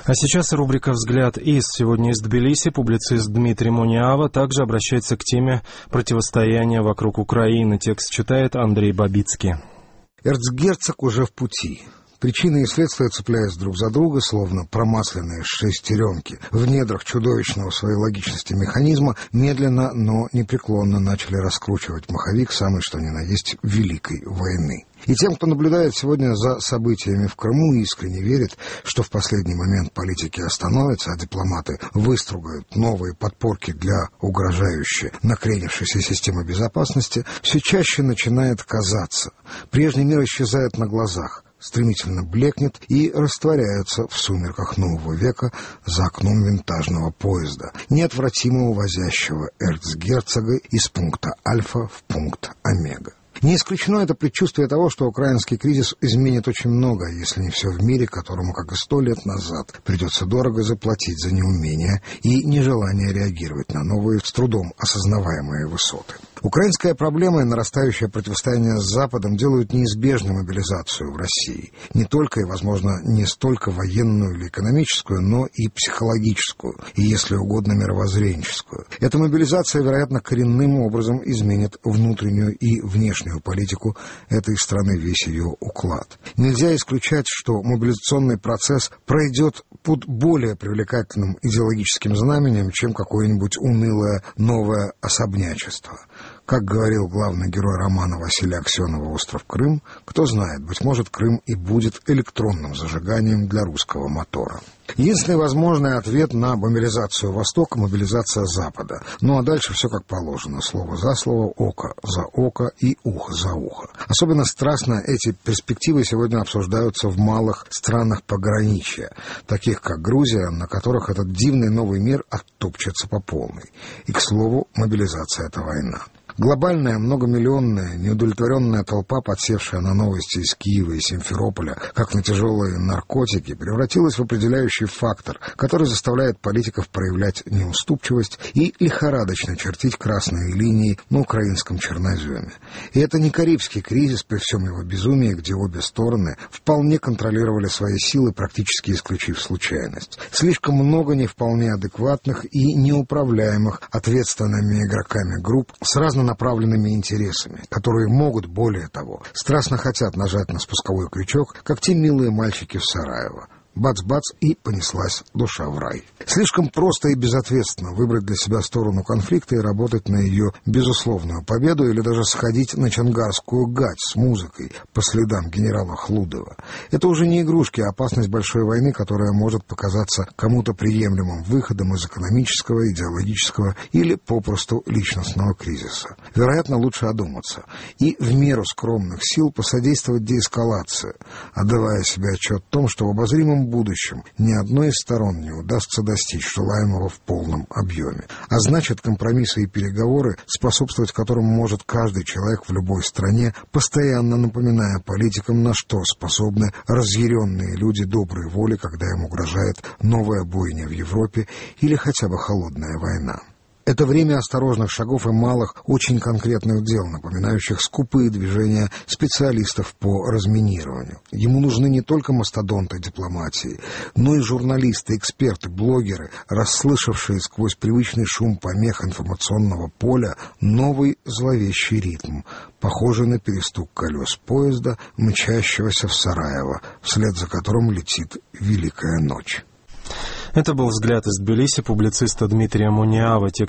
А сейчас рубрика «Взгляд из». Сегодня из Тбилиси публицист Дмитрий Муниава также обращается к теме противостояния вокруг Украины. Текст читает Андрей Бабицкий. Эрцгерцог уже в пути. Причины и следствия, цепляясь друг за друга, словно промасленные шестеренки, в недрах чудовищного своей логичности механизма, медленно, но непреклонно начали раскручивать маховик самой что ни на есть Великой войны. И тем, кто наблюдает сегодня за событиями в Крыму, искренне верит, что в последний момент политики остановятся, а дипломаты выстругают новые подпорки для угрожающей накренившейся системы безопасности, все чаще начинает казаться. Прежний мир исчезает на глазах, стремительно блекнет и растворяется в сумерках нового века за окном винтажного поезда, неотвратимо увозящего эрцгерцога из пункта Альфа в пункт Омега. Не исключено это предчувствие того, что украинский кризис изменит очень много, если не все в мире, которому, как и 100 лет назад, придется дорого заплатить за неумение и нежелание реагировать на новые, с трудом осознаваемые высоты. Украинская проблема и нарастающее противостояние с Западом делают неизбежной мобилизацию в России. Не только и, возможно, не столько военную или экономическую, но и психологическую, и, если угодно, мировоззренческую. Эта мобилизация, вероятно, коренным образом изменит внутреннюю и внешнюю политику этой страны, весь ее уклад. Нельзя исключать, что мобилизационный процесс пройдет под более привлекательным идеологическим знаменем, чем какое-нибудь унылое новое особнячество. Как говорил главный герой романа Василия Аксенова «Остров Крым», кто знает, быть может, Крым и будет электронным зажиганием для русского мотора. Единственный возможный ответ на мобилизацию Востока — мобилизация Запада. Ну а дальше все как положено. Слово за слово, око за око и ухо за ухо. Особенно страстно эти перспективы сегодня обсуждаются в малых странах пограничья, таких как Грузия, на которых этот дивный новый мир оттопчется по полной. И, к слову, мобилизация — это война. Глобальная, многомиллионная, неудовлетворенная толпа, подсевшая на новости из Киева и Симферополя, как на тяжелые наркотики, превратилась в определяющий фактор, который заставляет политиков проявлять неуступчивость и лихорадочно чертить красные линии на украинском черноземе. И это не Карибский кризис при всем его безумии, где обе стороны вполне контролировали свои силы, практически исключив случайность. Слишком много не вполне адекватных и неуправляемых ответственными игроками групп с разными направленными интересами, которые могут, более того, страстно хотят нажать на спусковой крючок, как те милые мальчики в Сараево. Бац-бац, и понеслась душа в рай. Слишком просто и безответственно выбрать для себя сторону конфликта и работать на ее безусловную победу, или даже сходить на Чонгарскую гать с музыкой по следам генерала Хлудова. Это уже не игрушки, а опасность большой войны, которая может показаться кому-то приемлемым выходом из экономического, идеологического или попросту личностного кризиса. Вероятно, лучше одуматься и в меру скромных сил посодействовать деэскалации, отдавая себе отчет в том, что в обозримом будущем ни одной из сторон не удастся достичь желаемого в полном объеме. А значит, компромиссы и переговоры, способствовать которым может каждый человек в любой стране, постоянно напоминая политикам, на что способны разъяренные люди доброй воли, когда им угрожает новая бойня в Европе или хотя бы холодная война. Это время осторожных шагов и малых, очень конкретных дел, напоминающих скупые движения специалистов по разминированию. Ему нужны не только мастодонты дипломатии, но и журналисты, эксперты, блогеры, расслышавшие сквозь привычный шум помех информационного поля новый зловещий ритм, похожий на перестук колес поезда, мчащегося в Сараево, вслед за которым летит Великая ночь. Это был «Взгляд из Тбилиси» публициста Дмитрия Муниава.